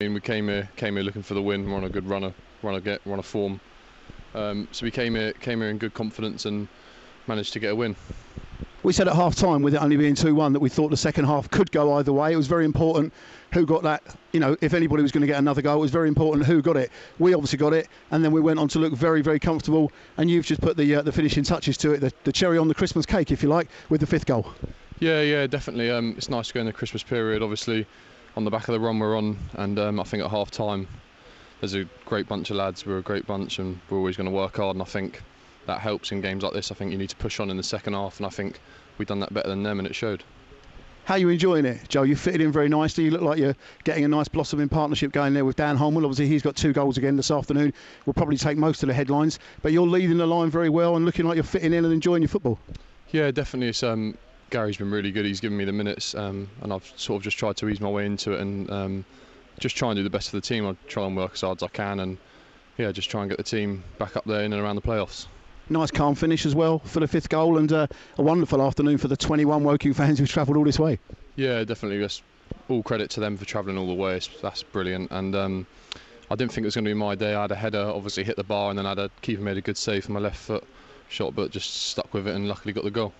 We came here looking for the win. We're on a good run of form. So we came here in good confidence and managed to get a win. We said at half time, with it only being 2-1, that we thought the second half could go either way. It was very important who got that. If anybody was going to get another goal, it was very important who got it. We obviously got it, and then we went on to look very, very comfortable. And you've just put the finishing touches to it, the cherry on the Christmas cake, if you like, with the 5th goal. Yeah, definitely. It's nice to go in the Christmas period, obviously, on the back of the run we're on. And I think at half time, there's a great bunch of lads. We're a great bunch, and we're always going to work hard. And I think that helps in games like this. I think you need to push on in the second half, and I think we've done that better than them, and it showed. How are you enjoying it, Joe? You fitted in very nicely. You look like you're getting a nice blossoming partnership going there with Dan Holman. Obviously, he's got 2 goals again this afternoon. Will probably take most of the headlines, but you're leading the line very well and looking like you're fitting in and enjoying your football. Yeah, definitely. It's, Gary's been really good. He's given me the minutes, and I've sort of just tried to ease my way into it and just try and do the best for the team. I try and work as hard as I can, and yeah, just try and get the team back up there in and around the playoffs. Nice calm finish as well for the 5th goal, and a wonderful afternoon for the 21 Woking fans who've travelled all this way. Yeah, definitely. Just all credit to them for travelling all the way. That's brilliant. And I didn't think it was going to be my day. I had a header, obviously hit the bar, and then I had a keeper made a good save for my left foot shot, but just stuck with it and luckily got the goal.